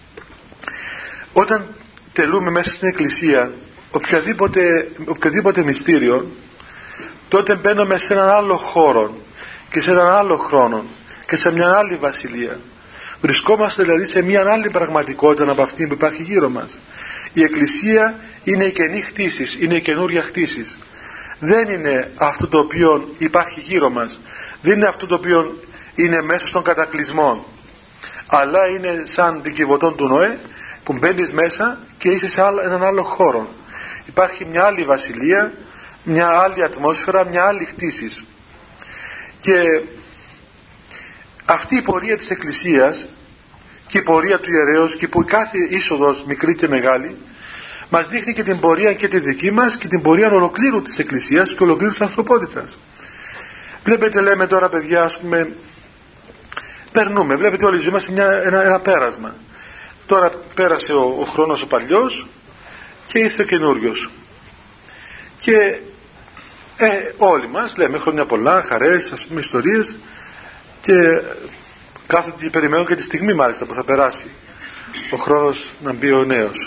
Όταν τελούμε μέσα στην Εκκλησία οποιοδήποτε μυστήριο, τότε μπαίνουμε σε έναν άλλο χώρο και σε έναν άλλο χρόνο και σε μια άλλη βασιλεία. Βρισκόμαστε δηλαδή σε μια άλλη πραγματικότητα από αυτή που υπάρχει γύρω μας. Η Εκκλησία είναι η καινή χτίσης, είναι η καινούρια χτίσης. Δεν είναι αυτό το οποίο υπάρχει γύρω μας, δεν είναι αυτό το οποίο είναι μέσα στον κατακλυσμό, αλλά είναι σαν την Κιβωτόν του Νοέ που μπαίνεις μέσα και είσαι σε έναν άλλο χώρο. Υπάρχει μια άλλη βασιλεία, μια άλλη ατμόσφαιρα, μια άλλη χτίσης. Και αυτή η πορεία της Εκκλησίας και η πορεία του ιερέως και που κάθε είσοδος μικρή και μεγάλη μας δείχνει και την πορεία και τη δική μας και την πορεία ολοκλήρου της Εκκλησίας και ολοκλήρου της ανθρωπότητας. Βλέπετε, λέμε τώρα παιδιά, ας πούμε, περνούμε, βλέπετε όλοι ζούμε ένα πέρασμα. Τώρα πέρασε ο χρόνος ο παλιός και ήρθε ο καινούριος και όλοι μας λέμε χρόνια πολλά, χαρές, ας πούμε, ιστορίες, και κάθονται και περιμένουν και τη στιγμή μάλιστα που θα περάσει ο χρόνος να μπει ο νέος.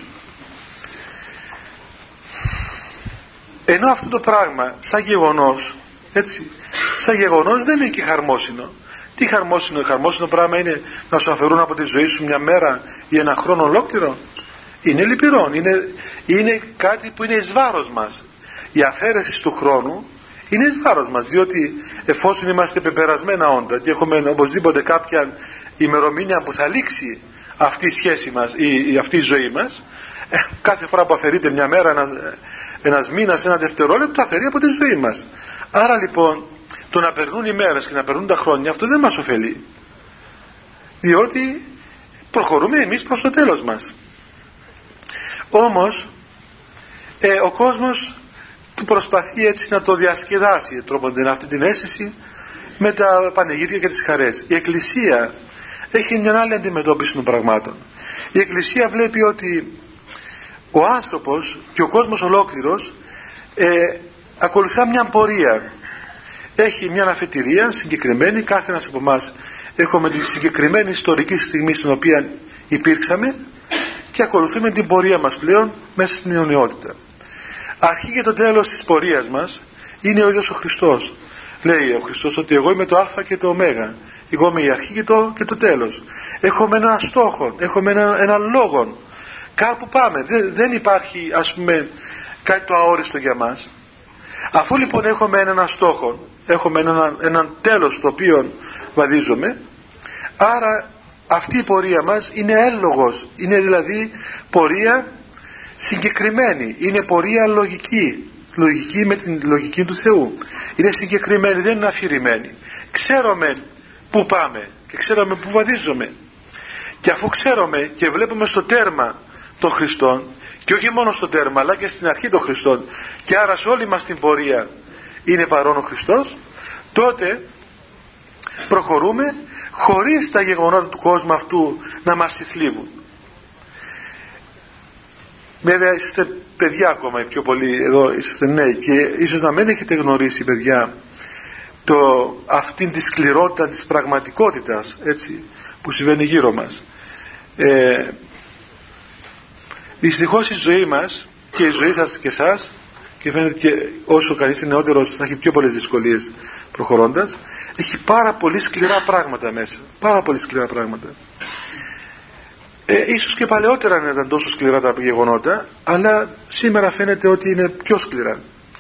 Ενώ αυτό το πράγμα σαν γεγονός, έτσι, σαν γεγονός δεν είναι και χαρμόσυνο. Τι χαρμόσυνο? Χαρμόσυνο πράγμα είναι να σου αφαιρούν από τη ζωή σου μια μέρα ή ένα χρόνο ολόκληρο. Είναι λυπηρό, είναι κάτι που είναι εις βάρος μας. Η αφαίρεση του χρόνου είναι εις βάρος μας, διότι εφόσον είμαστε πεπερασμένα όντα και έχουμε οπωσδήποτε κάποια ημερομηνία που θα λήξει αυτή η σχέση μας ή αυτή η ζωή μας, κάθε φορά που αφαιρείται μια μέρα, ένας μήνας, ένα δευτερόλεπτο, αφαιρεί από τη ζωή μας. Άρα λοιπόν το να περνούν οι μέρες και να περνούν τα χρόνια, αυτό δεν μας ωφελεί, διότι προχωρούμε εμείς προς το τέλος μας. Όμως ο κόσμος του προσπαθεί έτσι να το διασκεδάσει τρόπον αυτή την αίσθηση με τα πανηγύρια και τις χαρές. Η Εκκλησία έχει μια άλλη αντιμετώπιση των πραγμάτων. Η Εκκλησία βλέπει ότι ο άνθρωπος και ο κόσμος ολόκληρος ακολουθά μια πορεία. έχει μια αφετηρία συγκεκριμένη. Κάθε ένας από εμάς έχουμε τη συγκεκριμένη ιστορική στιγμή στην οποία υπήρξαμε και ακολουθούμε την πορεία μας πλέον μέσα στην αιωνιότητα. Αρχή και το τέλος της πορείας μας είναι ο ίδιος ο Χριστός. Λέει ο Χριστός ότι εγώ είμαι το Α και το Ω. Εγώ είμαι η αρχή και το τέλος. Έχουμε έναν στόχο, έχουμε έναν λόγο. Κάπου πάμε. Δεν υπάρχει, ας πούμε, κάτι το αόριστο για μας. Αφού λοιπόν έχουμε έναν στόχο, έχουμε έναν τέλος το οποίο βαδίζουμε, άρα αυτή η πορεία μας είναι έλογος, είναι δηλαδή πορεία συγκεκριμένη, είναι πορεία λογική με την λογική του Θεού. Είναι συγκεκριμένη, δεν είναι αφηρημένη. Ξέρουμε πού πάμε και ξέρουμε πού βαδίζουμε. Και αφού ξέρουμε και βλέπουμε στο τέρμα των Χριστών, και όχι μόνο στο τέρμα αλλά και στην αρχή των Χριστών, και άρα σε όλη μας την πορεία είναι παρόν ο Χριστός, τότε προχωρούμε χωρίς τα γεγονότα του κόσμου αυτού να μας συθλίβουν. Βέβαια είσαστε παιδιά ακόμα, οι πιο πολλοί εδώ είσαστε νέοι και ίσως να μην έχετε γνωρίσει, παιδιά, αυτήν τη σκληρότητα της πραγματικότητας, έτσι, που συμβαίνει γύρω μας. Δυστυχώς η ζωή μας και η ζωή σας και εσάς, και φαίνεται και όσο κανείς είναι νεότερος θα έχει πιο πολλές δυσκολίες προχωρώντας, έχει πάρα πολύ σκληρά πράγματα μέσα, πάρα πολύ σκληρά πράγματα. Ίσως και παλαιότερα δεν ήταν τόσο σκληρά τα γεγονότα, αλλά σήμερα φαίνεται ότι είναι πιο σκληρά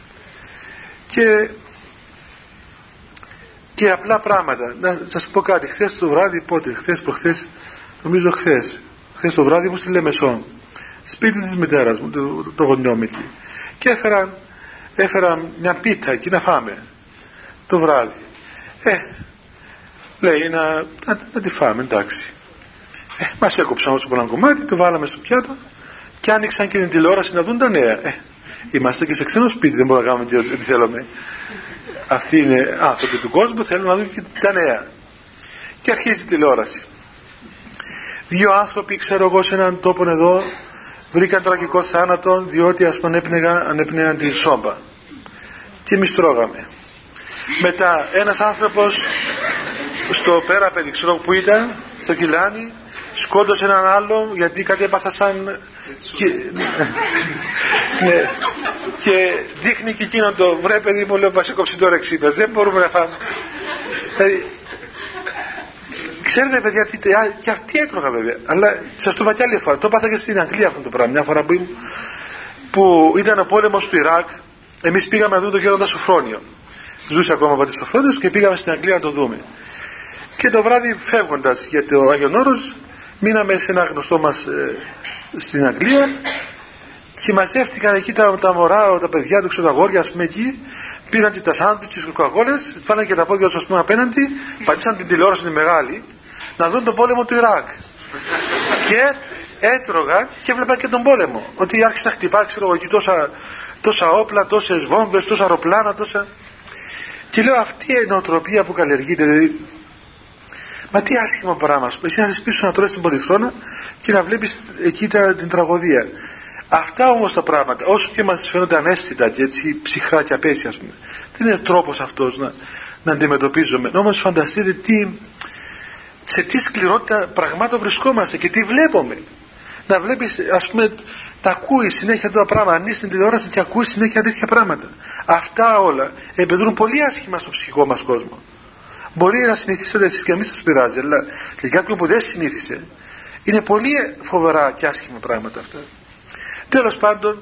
και απλά πράγματα. Να σας πω κάτι, χθες το βράδυ, προχθές, νομίζω χθες το βράδυ μου στη Λεμεσό, σπίτι της μητέρας μου, το γονιό μου εκεί, και έφερα μια πίτα εκεί να φάμε το βράδυ. Λέει να τη φάμε, εντάξει. Μας έκοψαν όσο πολλά κομμάτι, το βάλαμε στο πιάτο και άνοιξαν και την τηλεόραση να δουν τα νέα. Είμαστε και σε ξένο σπίτι, δεν μπορούμε να κάνουμε ό,τι θέλουμε. Αυτοί είναι άνθρωποι του κόσμου, θέλουν να δουν και τα νέα. Και αρχίζει η τηλεόραση. 2 άνθρωποι, ξέρω εγώ, σε έναν τόπο εδώ βρήκαν τραγικό θάνατο διότι ας πούμε ανέπνεαν τη σόμπα. Και εμείς τρώγαμε. Μετά ένας άνθρωπος στο πέραπεδι, ξέρω που ήταν, στο Κιλάνι, σκότωσε έναν άλλο γιατί κάτι έπαθα σαν και δείχνει και εκείνο το βρε παιδί μου, λέω μας έκοψε τώρα 60, δεν μπορούμε να φάμε. Ξέρετε παιδιά, και αυτοί έτρωγα βέβαια, αλλά σας το είπα και άλλη φορά, το έπαθα και στην Αγγλία αυτό το πράγμα, μια φορά που ήταν ο πόλεμος του Ιράκ. Εμείς πήγαμε να δούμε τον Γέροντα Σοφρόνιο, ζούσε ακόμα ο πατήρ Σοφρόνιος, και πήγαμε στην Αγγλία να το δούμε. Και το βράδυ φεύγοντας για το Άγιον Όρος, μείναμε σε ένα γνωστό μας στην Αγγλία και μαζεύτηκαν εκεί τα μωρά, τα παιδιά του, τα αγόρια, ας πούμε, εκεί, πήραν και τα σάντουιτς, τις κοκακόλες, φάνανε και τα πόδια τους, ας πούμε, απέναντι, πατήσαν την τηλεόραση τη μεγάλη να δουν τον πόλεμο του Ιράκ. Και έτρωγαν και έβλεπαν και τον πόλεμο, ότι άρχισε να χτυπάει, ξέρω εγώ, εκεί τόσα όπλα, τόσες βόμβες, τόσα αεροπλάνα, τόσα. Και λέω, αυτή η νοοτροπία που καλλιεργείται, δηλαδή, μα τι άσχημο πράγμα, εσύ να ζεις να τρως την πολυθρόνα και να βλέπεις εκεί την τραγωδία. Αυτά όμως τα πράγματα, όσο και μας φαίνονται ανέστητα και έτσι ψυχρά και απέσια, ας πούμε, δεν είναι τρόπος αυτός να αντιμετωπίζουμε. Όμως φανταστείτε σε τι σκληρότητα πραγμάτων βρισκόμαστε και τι βλέπουμε. Να βλέπεις, ας πούμε, τα ακούει συνέχεια τα πράγματα, ανοίγεις την τηλεόραση και ακούει συνέχεια τέτοια πράγματα. Αυτά όλα επιδρούν πολύ άσχημα στο ψυχικό μας κόσμο. Μπορεί να συνηθίσετε εσείς και να μην σας πειράζει, αλλά για κάποιον που δεν συνήθισε είναι πολύ φοβερά και άσχημα πράγματα αυτά. Τέλος πάντων,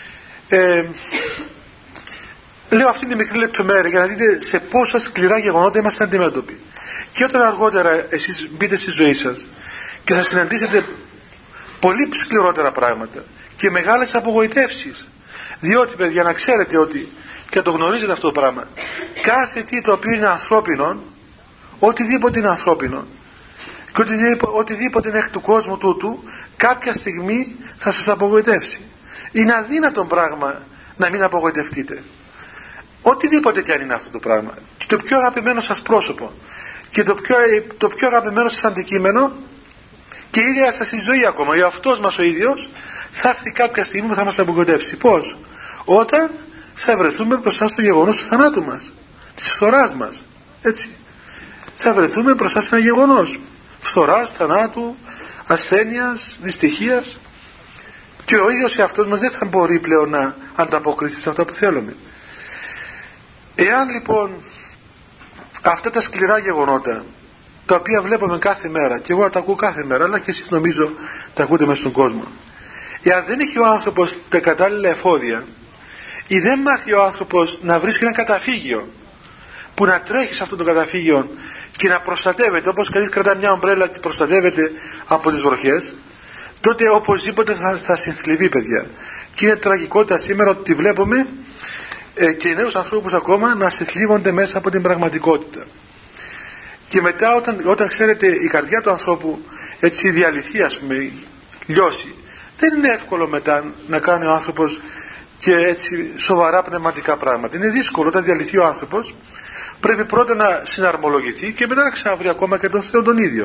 λέω αυτή τη μικρή λεπτομέρεια για να δείτε σε πόσα σκληρά γεγονότα είμαστε αντιμέτωποι. Και όταν αργότερα εσείς μπείτε στη ζωή σας και θα συναντήσετε πολύ σκληρότερα πράγματα και μεγάλες απογοητεύσεις, διότι παιδιά, να ξέρετε ότι, και το γνωρίζετε αυτό το πράγμα, κάθε τι το οποίο είναι ανθρώπινο, οτιδήποτε είναι ανθρώπινο και οτιδήποτε είναι εκ του κόσμου τούτου, κάποια στιγμή θα σας απογοητεύσει. Είναι αδύνατο πράγμα να μην απογοητευτείτε, οτιδήποτε κι αν είναι αυτό το πράγμα. Και το πιο αγαπημένο σας πρόσωπο και το πιο αγαπημένο σας αντικείμενο και η ίδια σας η ζωή ακόμα, ο αυτός μας ο ίδιος, θα έρθει κάποια στιγμή που θα μας απογοητεύσει. Πώς? Όταν θα βρεθούμε μπροστά στο γεγονός του θανάτου μας, της φθοράς μας, έτσι. Θα βρεθούμε μπροστά σε ένα γεγονός φθοράς, θανάτου, ασθένειας, δυστυχίας, και ο ίδιος εαυτός μας δεν θα μπορεί πλέον να ανταποκριθεί σε αυτά που θέλουμε. Εάν λοιπόν αυτά τα σκληρά γεγονότα, τα οποία βλέπουμε κάθε μέρα, και εγώ τα ακούω κάθε μέρα, αλλά και εσείς νομίζω τα ακούτε μέσα στον κόσμο, εάν δεν έχει ο άνθρωπος τα κατάλληλα εφόδια, ή δεν μάθει ο άνθρωπος να βρίσκει ένα καταφύγιο που να τρέχει σε αυτό το καταφύγιο και να προστατεύεται, όπως κανείς κρατά μια ομπρέλα και προστατεύεται από τις βροχές, τότε οπωσδήποτε θα συνθλιβεί, παιδιά. Και είναι τραγικότητα σήμερα ότι βλέπουμε και οι νέους ανθρώπους ακόμα να συνθλίβονται μέσα από την πραγματικότητα. Και μετά όταν ξέρετε η καρδιά του ανθρώπου έτσι διαλυθεί, ας πούμε, λιώσει, δεν είναι εύκολο μετά να κάνει ο άνθρωπος και έτσι σοβαρά πνευματικά πράγματα. Είναι δύσκολο. Όταν διαλυθεί ο άνθρωπος πρέπει πρώτα να συναρμολογηθεί και μετά να ξαναβρει ακόμα και τον Θεό τον ίδιο.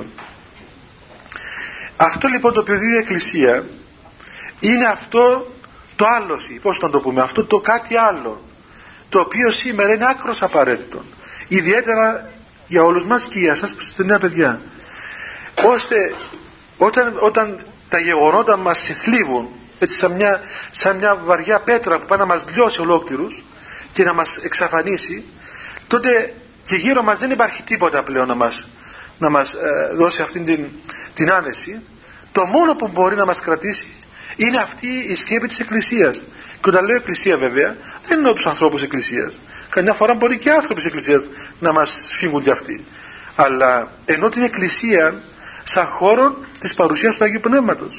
Αυτό λοιπόν το οποίο δίδει η Εκκλησία είναι αυτό το άλωση, πώς να το πούμε, αυτό το κάτι άλλο, το οποίο σήμερα είναι άκρως απαραίτητο, ιδιαίτερα για όλους μας και για εσάς που είστε νέα παιδιά, ώστε όταν τα γεγονότα μας συθλίβουν έτσι σαν μια βαριά πέτρα που πάει να μας λιώσει ολόκληρους και να μας εξαφανίσει, τότε και γύρω μας δεν υπάρχει τίποτα πλέον να μας δώσει αυτήν την άνεση. Το μόνο που μπορεί να μας κρατήσει είναι αυτή η σκέπη της Εκκλησίας. Και όταν λέω Εκκλησία, βέβαια, δεν εννοώ τους ανθρώπους Εκκλησίας. Καμιά φορά μπορεί και άνθρωποι της Εκκλησίας να μας σφίγγουν κι αυτοί. Αλλά ενώ την Εκκλησία σαν χώρο της παρουσίας του Αγίου Πνεύματος.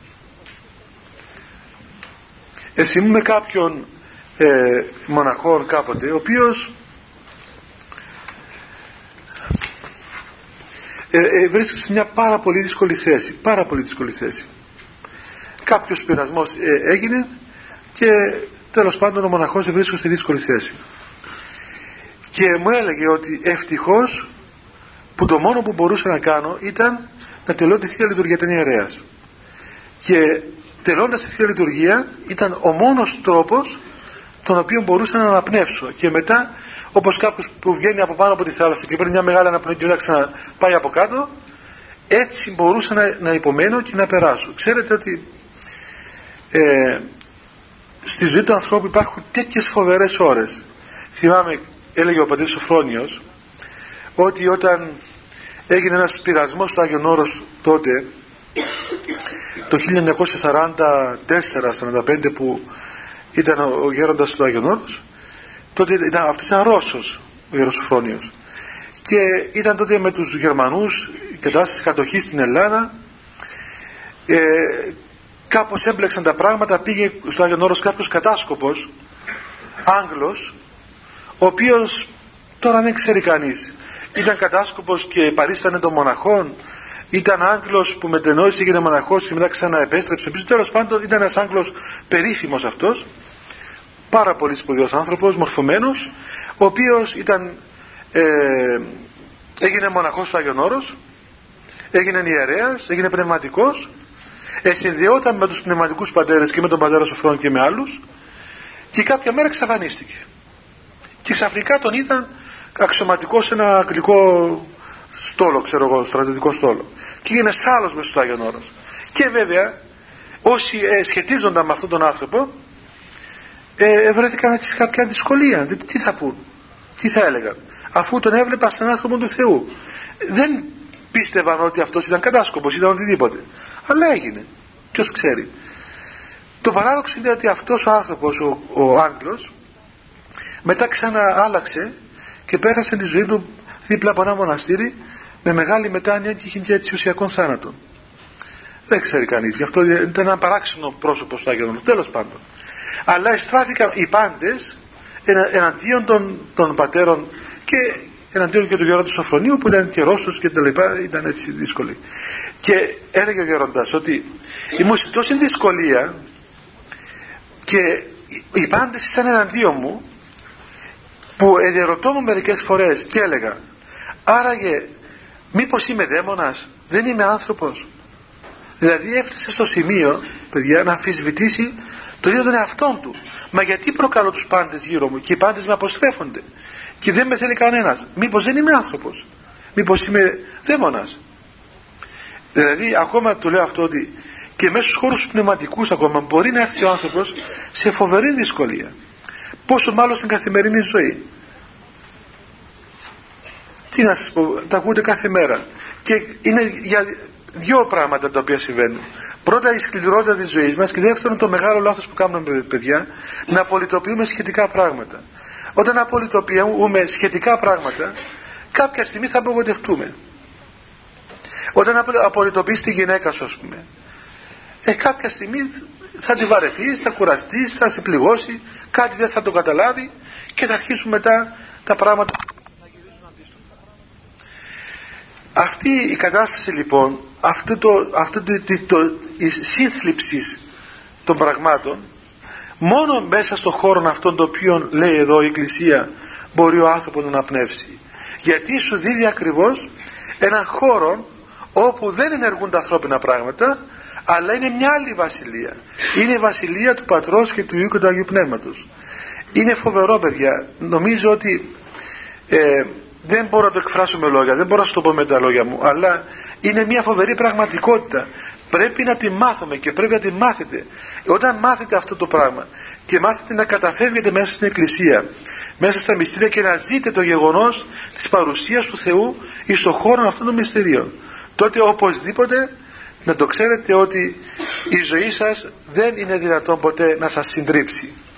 Ήμουν με κάποιον μοναχόν κάποτε, ο οποίος βρίσκεται σε μια πάρα πολύ δύσκολη θέση. Κάποιος πειρασμός έγινε και τέλος πάντων ο μοναχός βρίσκεται σε δύσκολη θέση. Και μου έλεγε ότι ευτυχώς που το μόνο που μπορούσα να κάνω ήταν να τελώ τη Θεία Λειτουργία, ήταν ιερέας. Και τελώντας τη Θεία Λειτουργία ήταν ο μόνος τρόπος τον οποίο μπορούσα να αναπνεύσω. Και μετά, όπως κάποιος που βγαίνει από πάνω από τη θάλασσα και παίρνει μια μεγάλη αναπνοή και να ξαναπάει από κάτω, έτσι μπορούσα να υπομένω και να περάσω. Ξέρετε ότι στη ζωή του ανθρώπου υπάρχουν τέτοιες φοβερές ώρες. Θυμάμαι, έλεγε ο πατήρ Σοφρόνιος, ότι όταν έγινε ένας πειρασμός στο Άγιον Όρος τότε, το 1944-45 που ήταν ο γέροντας στο Άγιον Όρος, τότε αυτός ήταν Ρώσος, ο Ιερός Σοφρόνιος, και ήταν τότε με τους Γερμανούς κατάσταση κατοχής στην Ελλάδα. Κάπως έμπλεξαν τα πράγματα, πήγε στο Άγιον Όρος κάποιος κατάσκοπος Άγγλος, ο οποίος τώρα δεν ξέρει κανείς, ήταν κατάσκοπος και παρίστανε των μοναχών, ήταν Άγγλος που μετενόησε, έγινε μοναχός και μετά ξαναεπέστρεψε πίσω. Τέλος πάντων ήταν ένας Άγγλος περίφημος αυτός, πάρα πολύ σπουδαίος άνθρωπος, μορφωμένος, ο οποίος έγινε μοναχός στο Άγιον Όρος, έγινε ιερέας, έγινε πνευματικός, συνδυόταν με τους πνευματικούς πατέρες και με τον πατέρα Σοφρόνη και με άλλους, και κάποια μέρα εξαφανίστηκε. Και ξαφνικά τον είδαν αξιωματικό σε ένα αγγλικό στόλο, ξέρω εγώ, στρατιωτικό στόλο, και έγινε σάλος μες στο Άγιον Όρος. Και βέβαια όσοι σχετίζονταν με αυτόν τον άνθρωπο βρέθηκαν έτσι σε κάποια δυσκολία. Τι θα πούν, τι θα έλεγαν, αφού τον έβλεπαν σαν άνθρωπο του Θεού. Δεν πίστευαν ότι αυτός ήταν κατάσκοπος, ήταν οτιδήποτε, αλλά έγινε, ποιος ξέρει. Το παράδοξο είναι ότι αυτός ο άνθρωπος, ο Άγγλος, μετά άλλαξε και πέρασε τη ζωή του δίπλα από ένα μοναστήρι με μεγάλη μετάνοια και είχε και αισιουσιακών θάνατων. Δεν ξέρει κανείς, γι' αυτό ήταν ένα παράξενο πρόσωπο στο Άγιον Όρος, τέλος πάντων. Αλλά εστράφηκαν οι πάντες εναντίον των πατέρων και εναντίον και του γέροντα του Σοφρονίου, που ήταν και Ρώσος και τα λοιπά, ήταν έτσι δύσκολοι. Και έλεγε ο γέροντας ότι ήμουν σε τόση δυσκολία και οι πάντες ήσαν εναντίον μου, που εδιαρωτώ μου μερικές φορές και έλεγα, άραγε μήπως είμαι δαίμονας, δεν είμαι άνθρωπος? Δηλαδή έφτασε στο σημείο, παιδιά, να αμφισβητήσει Το δίδω τον εαυτόν του. Μα γιατί προκαλώ τους πάντες γύρω μου και οι πάντες με αποστρέφονται και δεν με θέλει κανένας? Μήπως δεν είμαι άνθρωπος? Μήπως είμαι δαίμονας? Δηλαδή ακόμα του λέω αυτό, ότι και μέσα στους χώρους πνευματικούς ακόμα μπορεί να έρθει ο άνθρωπος σε φοβερή δυσκολία, πόσο μάλλον στην καθημερινή ζωή. Τι να σας πω, τα ακούτε κάθε μέρα και είναι για δύο πράγματα τα οποία συμβαίνουν. Πρώτα η σκληρότητα της ζωής μας και δεύτερον το μεγάλο λάθος που κάνουμε, παιδιά, να απολυτοποιούμε σχετικά πράγματα. Όταν απολυτοποιούμε σχετικά πράγματα, κάποια στιγμή θα απογοητευτούμε. Όταν απολυτοποιείς τη γυναίκα σου, ας πούμε, κάποια στιγμή θα τη βαρεθείς, θα κουραστείς, θα σε πληγώσει, κάτι δεν θα το καταλάβει και θα αρχίσουν μετά τα πράγματα να γυρίζουν αντίστοιχα. Αυτή η κατάσταση λοιπόν, η σύνθλιψη των πραγμάτων, μόνο μέσα στον χώρο αυτόν το οποίο λέει εδώ η Εκκλησία μπορεί ο άνθρωπος να αναπνεύσει, γιατί σου δίδει ακριβώς έναν χώρο όπου δεν ενεργούν τα ανθρώπινα πράγματα, αλλά είναι μια άλλη βασιλεία. Είναι η βασιλεία του Πατρός και του Υιού και του Αγίου Πνεύματος. Είναι φοβερό, παιδιά. Νομίζω ότι δεν μπορώ να το εκφράσω με λόγια, δεν μπορώ να σου το πω με τα λόγια μου, αλλά είναι μια φοβερή πραγματικότητα. Πρέπει να τη μάθουμε και πρέπει να τη μάθετε. Όταν μάθετε αυτό το πράγμα και μάθετε να καταφεύγετε μέσα στην Εκκλησία, μέσα στα μυστήρια, και να ζείτε το γεγονός της παρουσίας του Θεού εις τον χώρο αυτών των μυστηρίων, τότε οπωσδήποτε να το ξέρετε ότι η ζωή σας δεν είναι δυνατόν ποτέ να σας συντρίψει.